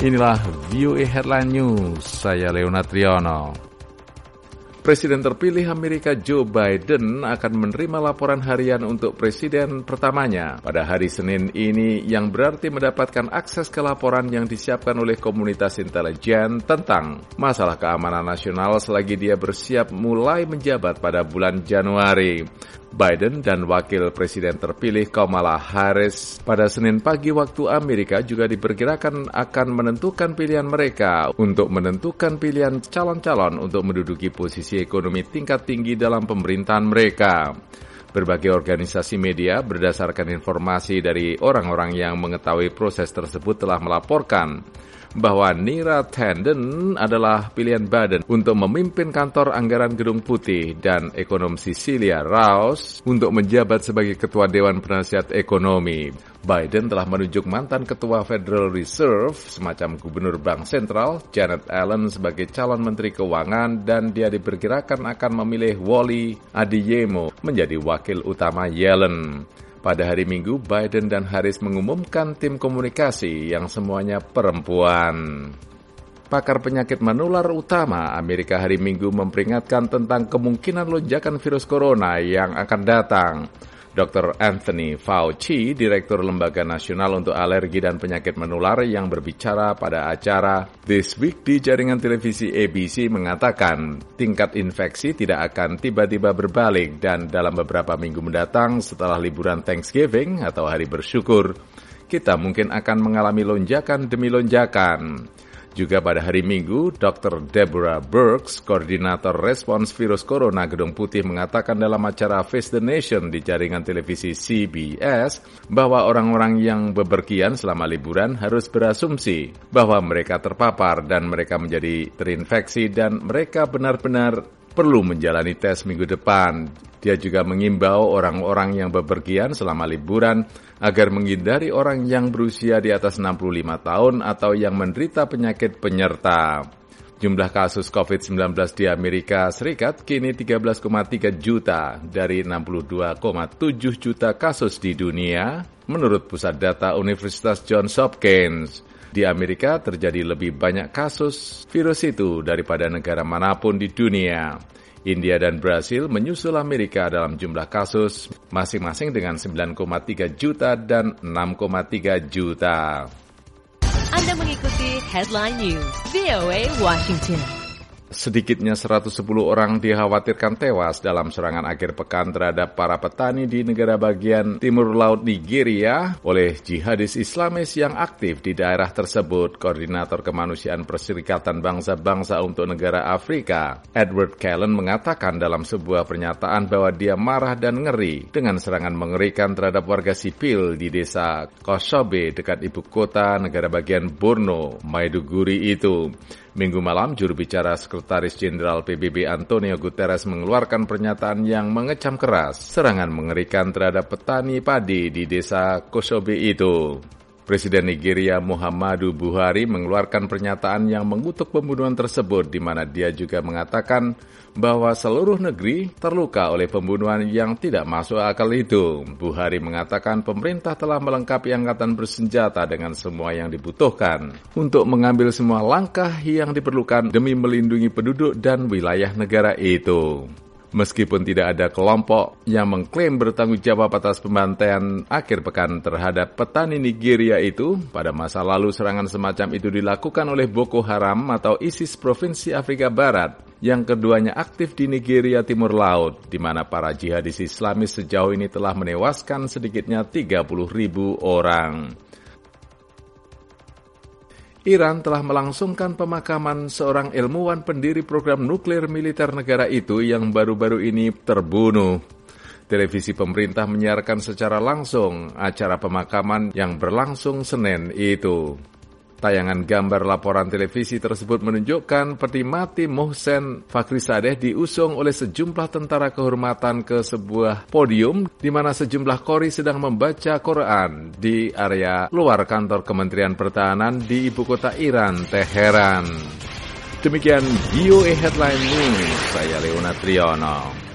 Inilah VOA Headline News, saya Leonard Triono. Presiden terpilih Amerika Joe Biden akan menerima laporan harian untuk presiden pertamanya pada hari Senin ini yang berarti mendapatkan akses ke laporan yang disiapkan oleh komunitas intelijen tentang masalah keamanan nasional selagi dia bersiap mulai menjabat pada bulan Januari. Biden dan Wakil Presiden terpilih Kamala Harris pada Senin pagi waktu Amerika juga diperkirakan akan menentukan pilihan mereka untuk menentukan pilihan calon-calon untuk menduduki posisi ekonomi tingkat tinggi dalam pemerintahan mereka. Berbagai organisasi media berdasarkan informasi dari orang-orang yang mengetahui proses tersebut telah melaporkan bahwa Neera Tanden adalah pilihan Biden untuk memimpin kantor anggaran Gedung Putih dan ekonom Cecilia Rouse untuk menjabat sebagai Ketua Dewan Penasihat Ekonomi. Biden telah menunjuk mantan Ketua Federal Reserve, semacam Gubernur Bank Sentral, Janet Yellen sebagai calon Menteri Keuangan dan dia diperkirakan akan memilih Wally Adeyemo menjadi wakil utama Yellen. Pada hari Minggu, Biden dan Harris mengumumkan tim komunikasi yang semuanya perempuan. Pakar penyakit menular utama Amerika hari Minggu memperingatkan tentang kemungkinan lonjakan virus corona yang akan datang. Dr. Anthony Fauci, Direktur Lembaga Nasional untuk Alergi dan Penyakit Menular yang berbicara pada acara This Week di jaringan televisi ABC mengatakan tingkat infeksi tidak akan tiba-tiba berbalik dan dalam beberapa minggu mendatang setelah liburan Thanksgiving atau Hari Bersyukur, kita mungkin akan mengalami lonjakan demi lonjakan. Juga pada hari Minggu, Dr. Deborah Birx, Koordinator Respons Virus Corona Gedung Putih mengatakan dalam acara Face the Nation di jaringan televisi CBS bahwa orang-orang yang bepergian selama liburan harus berasumsi bahwa mereka terpapar dan mereka menjadi terinfeksi dan mereka benar-benar perlu menjalani tes minggu depan. Dia juga mengimbau orang-orang yang bepergian selama liburan agar menghindari orang yang berusia di atas 65 tahun atau yang menderita penyakit penyerta. Jumlah kasus COVID-19 di Amerika Serikat kini 13,3 juta dari 62,7 juta kasus di dunia, menurut pusat data Universitas Johns Hopkins. Di Amerika terjadi lebih banyak kasus virus itu daripada negara manapun di dunia. India dan Brasil menyusul Amerika dalam jumlah kasus, masing-masing dengan 9,3 juta dan 6,3 juta. Anda mengikuti Headline News, VOA Washington. Sedikitnya 110 orang dikhawatirkan tewas dalam serangan akhir pekan terhadap para petani di negara bagian timur laut Nigeria oleh jihadis Islamis yang aktif di daerah tersebut. Koordinator Kemanusiaan Perserikatan Bangsa-Bangsa untuk Negara Afrika, Edward Callen, mengatakan dalam sebuah pernyataan bahwa dia marah dan ngeri dengan serangan mengerikan terhadap warga sipil di desa Kosobe dekat ibu kota negara bagian Borno, Maiduguri itu. Minggu malam, juru bicara Sekretaris Jenderal PBB Antonio Guterres mengeluarkan pernyataan yang mengecam keras serangan mengerikan terhadap petani padi di desa Kosobe itu. Presiden Nigeria Muhammadu Buhari mengeluarkan pernyataan yang mengutuk pembunuhan tersebut di mana dia juga mengatakan bahwa seluruh negeri terluka oleh pembunuhan yang tidak masuk akal itu. Buhari mengatakan pemerintah telah melengkapi angkatan bersenjata dengan semua yang dibutuhkan untuk mengambil semua langkah yang diperlukan demi melindungi penduduk dan wilayah negara itu. Meskipun tidak ada kelompok yang mengklaim bertanggung jawab atas pembantaian akhir pekan terhadap petani Nigeria itu, pada masa lalu serangan semacam itu dilakukan oleh Boko Haram atau ISIS Provinsi Afrika Barat, yang keduanya aktif di Nigeria Timur Laut, di mana para jihadis Islamis sejauh ini telah menewaskan sedikitnya 30.000 orang. Iran telah melangsungkan pemakaman seorang ilmuwan pendiri program nuklir militer negara itu yang baru-baru ini terbunuh. Televisi pemerintah menyiarkan secara langsung acara pemakaman yang berlangsung Senin itu. Tayangan gambar laporan televisi tersebut menunjukkan peti mati Mohsen Fakhrizadeh diusung oleh sejumlah tentara kehormatan ke sebuah podium di mana sejumlah qori sedang membaca Quran di area luar kantor Kementerian Pertahanan di ibu kota Iran, Teheran. Demikian VOA Headline News, saya Leonard Triono.